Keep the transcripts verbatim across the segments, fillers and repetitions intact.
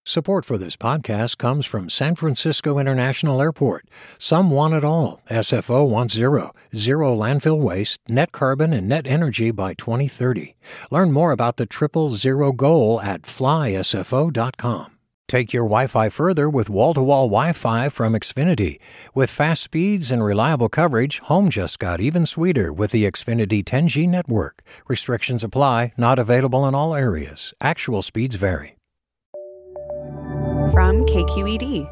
Support for this podcast comes from San Francisco International Airport. Some want it all. S F O wants zero. Zero landfill waste, net carbon, and net energy by twenty thirty. Learn more about the triple zero goal at fly S F O dot com. Take your Wi-Fi further with wall-to-wall Wi-Fi from Xfinity. With fast speeds and reliable coverage, home just got even sweeter with the Xfinity ten G network. Restrictions apply, not available in all areas. Actual speeds vary. From K Q E D.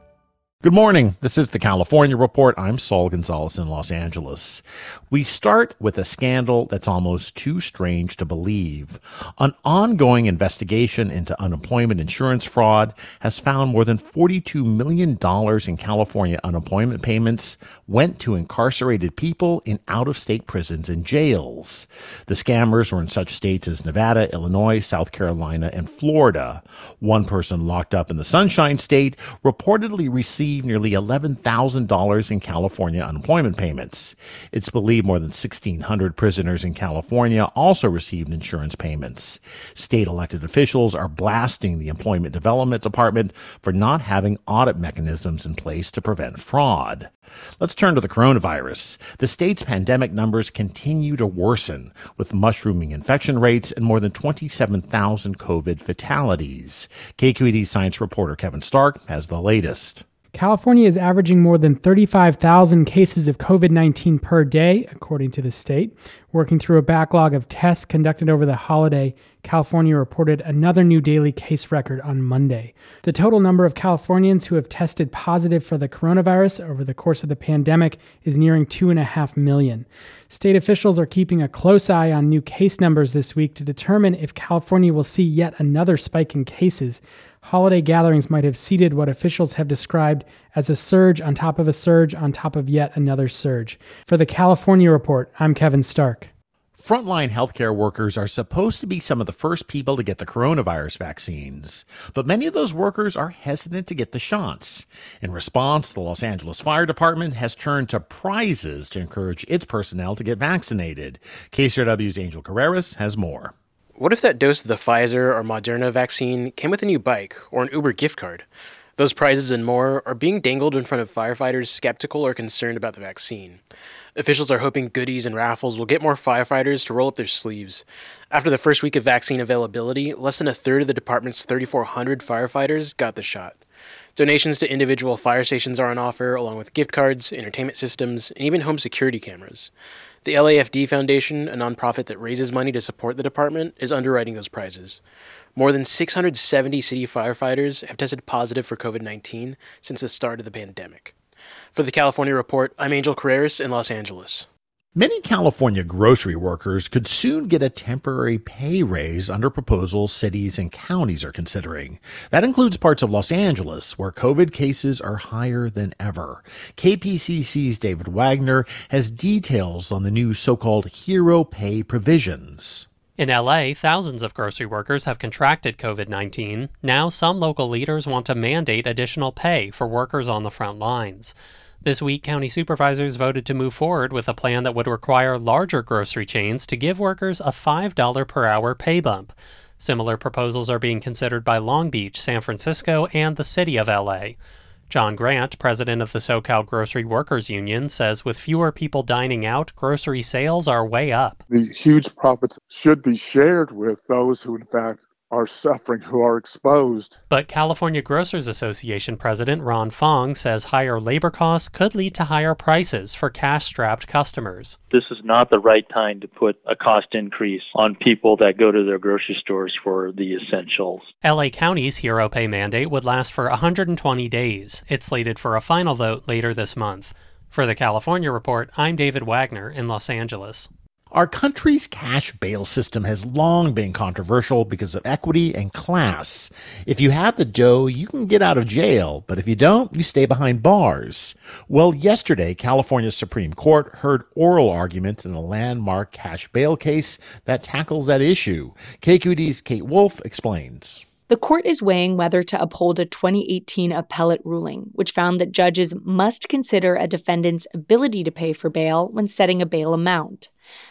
Good morning. This is the California Report. I'm Saul Gonzalez in Los Angeles. We start with a scandal that's almost too strange to believe. An ongoing investigation into unemployment insurance fraud has found more than forty-two million dollars in California unemployment payments went to incarcerated people in out-of-state prisons and jails. The scammers were in such states as Nevada, Illinois, South Carolina, and Florida. One person locked up in the Sunshine State reportedly received nearly eleven thousand dollars in California unemployment payments. It's believed more than sixteen hundred prisoners in California also received insurance payments. State elected officials are blasting the Employment Development Department for not having audit mechanisms in place to prevent fraud. Let's turn to the coronavirus. The state's pandemic numbers continue to worsen, with mushrooming infection rates and more than twenty-seven thousand COVID fatalities. K Q E D science reporter Kevin Stark has the latest. California is averaging more than thirty-five thousand cases of COVID nineteen per day, according to the state. Working through a backlog of tests conducted over the holiday, California reported another new daily case record on Monday. The total number of Californians who have tested positive for the coronavirus over the course of the pandemic is nearing two and a half million. State officials are keeping a close eye on new case numbers this week to determine if California will see yet another spike in cases. Holiday gatherings might have seeded what officials have described as a surge on top of a surge on top of yet another surge. For the California Report, I'm Kevin Stark. Frontline healthcare workers are supposed to be some of the first people to get the coronavirus vaccines, but many of those workers are hesitant to get the shots. In response, the Los Angeles Fire Department has turned to prizes to encourage its personnel to get vaccinated. K C R W's Angel Carreras has more. What if that dose of the Pfizer or Moderna vaccine came with a new bike or an Uber gift card? Those prizes and more are being dangled in front of firefighters skeptical or concerned about the vaccine. Officials are hoping goodies and raffles will get more firefighters to roll up their sleeves. After the first week of vaccine availability, less than a third of the department's thirty-four hundred firefighters got the shot. Donations to individual fire stations are on offer, along with gift cards, entertainment systems, and even home security cameras. The L A F D Foundation, a nonprofit that raises money to support the department, is underwriting those prizes. More than six hundred seventy city firefighters have tested positive for COVID nineteen since the start of the pandemic. For the California Report, I'm Angel Carreras in Los Angeles. Many California grocery workers could soon get a temporary pay raise under proposals cities and counties are considering. That includes parts of Los Angeles, where COVID cases are higher than ever. K P C C's David Wagner has details on the new so-called hero pay provisions. In L A, thousands of grocery workers have contracted COVID nineteen. Now, some local leaders want to mandate additional pay for workers on the front lines. This week, county supervisors voted to move forward with a plan that would require larger grocery chains to give workers a five dollars per hour pay bump. Similar proposals are being considered by Long Beach, San Francisco, and the city of L A. John Grant, president of the SoCal Grocery Workers Union, says with fewer people dining out, grocery sales are way up. The huge profits should be shared with those who, in fact, are suffering, who are exposed. But California Grocers Association President Ron Fong says higher labor costs could lead to higher prices for cash-strapped customers. This is not the right time to put a cost increase on people that go to their grocery stores for the essentials. L A County's hero pay mandate would last for one hundred twenty days. It's slated for a final vote later this month. For the California Report, I'm David Wagner in Los Angeles. Our country's cash bail system has long been controversial because of equity and class. If you have the dough, you can get out of jail, but if you don't, you stay behind bars. Well, yesterday, California's Supreme Court heard oral arguments in a landmark cash bail case that tackles that issue. K Q E D's Kate Wolf explains. The court is weighing whether to uphold a twenty eighteen appellate ruling, which found that judges must consider a defendant's ability to pay for bail when setting a bail amount.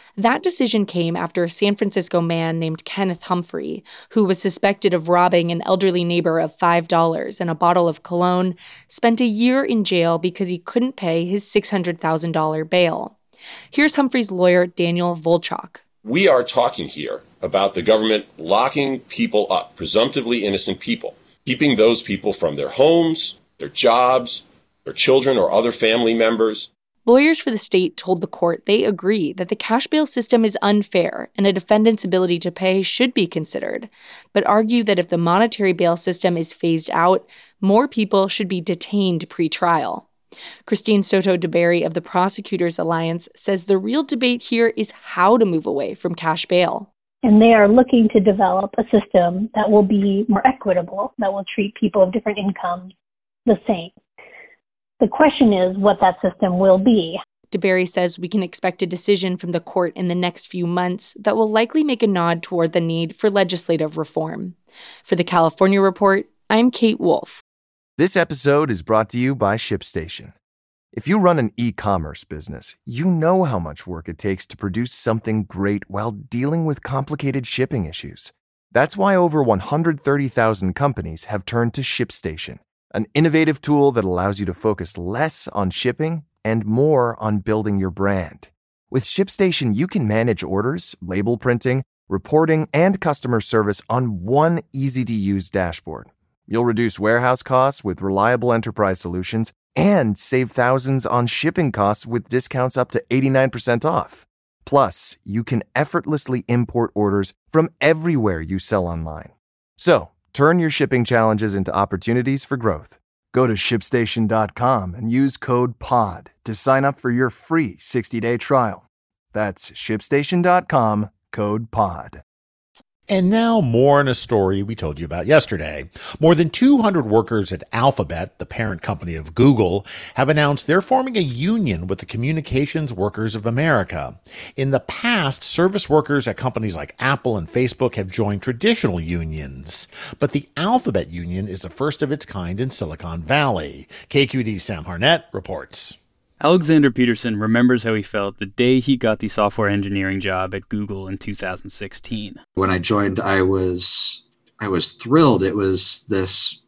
That decision came after a San Francisco man named Kenneth Humphrey, who was suspected of robbing an elderly neighbor of five dollars and a bottle of cologne, spent a year in jail because he couldn't pay his six hundred thousand dollars bail. Here's Humphrey's lawyer, Daniel Volchok. We are talking here about the government locking people up, presumptively innocent people, keeping those people from their homes, their jobs, their children or other family members. Lawyers for the state told the court they agree that the cash bail system is unfair and a defendant's ability to pay should be considered, but argue that if the monetary bail system is phased out, more people should be detained pre-trial. Christine Soto-DeBerry of the Prosecutors Alliance says the real debate here is how to move away from cash bail. And they are looking to develop a system that will be more equitable, that will treat people of different incomes the same. The question is what that system will be. DeBerry says we can expect a decision from the court in the next few months that will likely make a nod toward the need for legislative reform. For the California Report, I'm Kate Wolf. This episode is brought to you by ShipStation. If you run an e-commerce business, you know how much work it takes to produce something great while dealing with complicated shipping issues. That's why over one hundred thirty thousand companies have turned to ShipStation, an innovative tool that allows you to focus less on shipping and more on building your brand. With ShipStation, you can manage orders, label printing, reporting, and customer service on one easy-to-use dashboard. You'll reduce warehouse costs with reliable enterprise solutions and save thousands on shipping costs with discounts up to eighty-nine percent off. Plus, you can effortlessly import orders from everywhere you sell online. So, turn your shipping challenges into opportunities for growth. Go to ship station dot com and use code P O D to sign up for your free sixty-day trial. That's ship station dot com, code P O D. And now more on a story we told you about yesterday. More than two hundred workers at Alphabet, the parent company of Google, have announced they're forming a union with the Communications Workers of America. In the past, service workers at companies like Apple and Facebook have joined traditional unions. But the Alphabet Union is the first of its kind in Silicon Valley. K Q D's Sam Harnett reports. Alexander Peterson remembers how he felt the day he got the software engineering job at Google in two thousand sixteen. When I joined, I was I was thrilled. It was this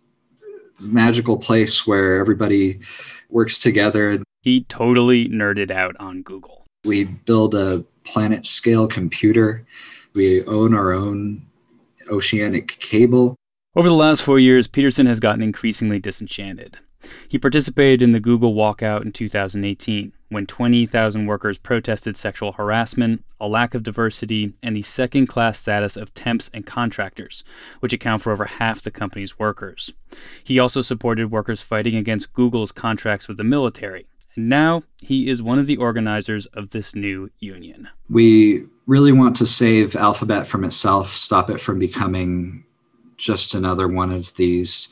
magical place where everybody works together. He totally nerded out on Google. We build a planet-scale computer. We own our own oceanic cable. Over the last four years, Peterson has gotten increasingly disenchanted. He participated in the Google walkout in two thousand eighteen, when twenty thousand workers protested sexual harassment, a lack of diversity, and the second-class status of temps and contractors, which account for over half the company's workers. He also supported workers fighting against Google's contracts with the military, and now he is one of the organizers of this new union. We really want to save Alphabet from itself, stop it from becoming just another one of these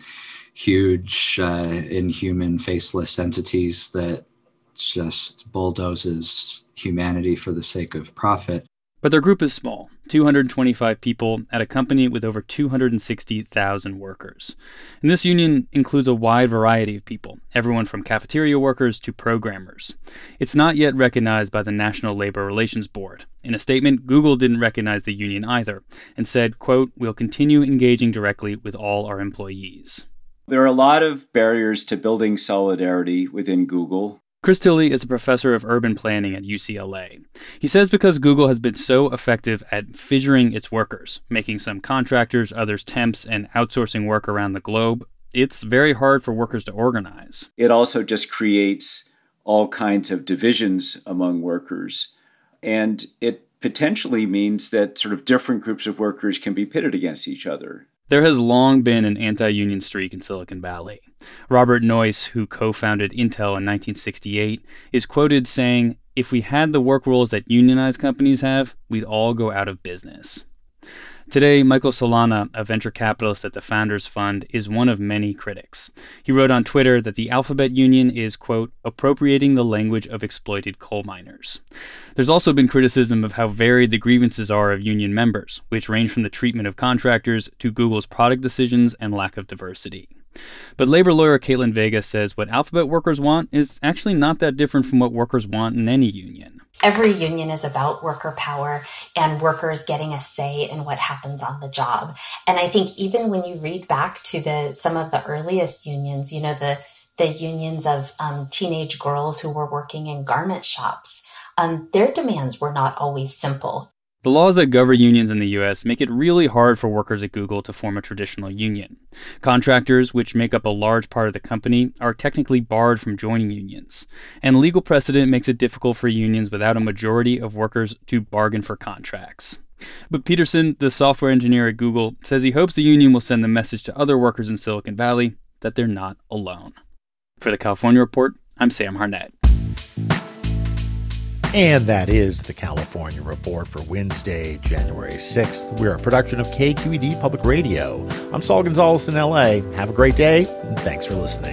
huge, uh, inhuman, faceless entities that just bulldozes humanity for the sake of profit. But their group is small, two hundred twenty-five people at a company with over two hundred sixty thousand workers. And this union includes a wide variety of people, everyone from cafeteria workers to programmers. It's not yet recognized by the National Labor Relations Board. In a statement, Google didn't recognize the union either and said, quote, "We'll continue engaging directly with all our employees." There are a lot of barriers to building solidarity within Google. Chris Tilley is a professor of urban planning at U C L A. He says because Google has been so effective at fissuring its workers, making some contractors, others temps, and outsourcing work around the globe, it's very hard for workers to organize. It also just creates all kinds of divisions among workers. And it potentially means that sort of different groups of workers can be pitted against each other. There has long been an anti-union streak in Silicon Valley. Robert Noyce, who co-founded Intel in nineteen sixty-eight, is quoted saying, "If we had the work rules that unionized companies have, we'd all go out of business." Today, Michael Solana, a venture capitalist at the Founders Fund, is one of many critics. He wrote on Twitter that the Alphabet Union is, quote, "appropriating the language of exploited coal miners." There's also been criticism of how varied the grievances are of union members, which range from the treatment of contractors to Google's product decisions and lack of diversity. But labor lawyer Caitlin Vega says what Alphabet workers want is actually not that different from what workers want in any union. Every union is about worker power and workers getting a say in what happens on the job. And I think even when you read back to the some of the earliest unions, you know, the the unions of um, teenage girls who were working in garment shops, um, their demands were not always simple. The laws that govern unions in the U S make it really hard for workers at Google to form a traditional union. Contractors, which make up a large part of the company, are technically barred from joining unions. And legal precedent makes it difficult for unions without a majority of workers to bargain for contracts. But Peterson, the software engineer at Google, says he hopes the union will send the message to other workers in Silicon Valley that they're not alone. For the California Report, I'm Sam Harnett. And that is the California Report for Wednesday, January sixth. We're a production of K Q E D Public Radio. I'm Saul Gonzalez in L A. Have a great day, and thanks for listening.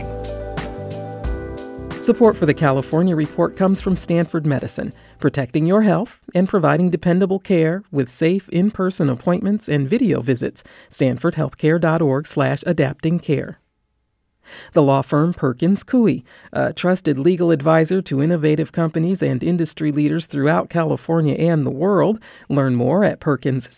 Support for the California Report comes from Stanford Medicine, protecting your health and providing dependable care with safe in-person appointments and video visits. stanford healthcare dot org slash adapting care. The law firm Perkins Coie, a trusted legal advisor to innovative companies and industry leaders throughout California and the world. Learn more at perkins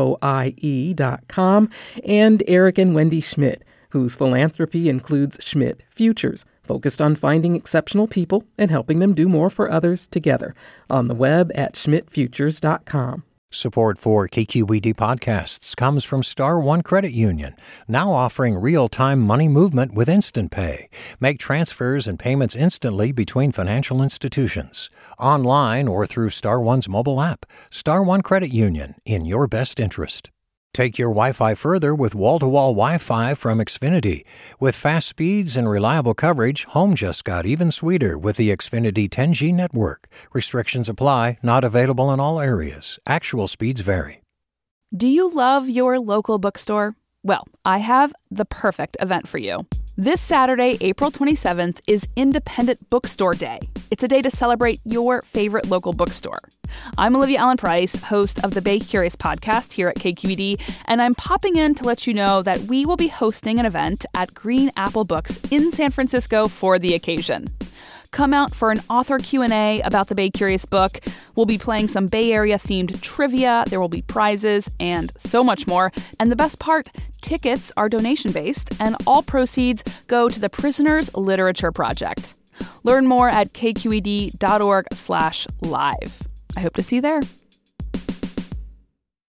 coie dot com. And Eric and Wendy Schmidt, whose philanthropy includes Schmidt Futures, focused on finding exceptional people and helping them do more for others together. On the web at schmidt futures dot com. Support for K Q E D podcasts comes from Star One Credit Union, now offering real-time money movement with Instant Pay. Make transfers and payments instantly between financial institutions, online or through Star One's mobile app. Star One Credit Union, in your best interest. Take your Wi-Fi further with wall-to-wall Wi-Fi from Xfinity. With fast speeds and reliable coverage, home just got even sweeter with the Xfinity ten G network. Restrictions apply, not available in all areas. Actual speeds vary. Do you love your local bookstore? Well, I have the perfect event for you. This Saturday, April twenty-seventh, is Independent Bookstore Day. It's a day to celebrate your favorite local bookstore. I'm Olivia Allen Price, host of the Bay Curious podcast here at K Q E D, and I'm popping in to let you know that we will be hosting an event at Green Apple Books in San Francisco for the occasion. Come out for an author Q and A about the Bay Curious book. We'll be playing some Bay Area-themed trivia, there will be prizes, and so much more. And the best part, tickets are donation-based, and all proceeds go to the Prisoners Literature Project. Learn more at k q e d dot org slash live. I hope to see you there.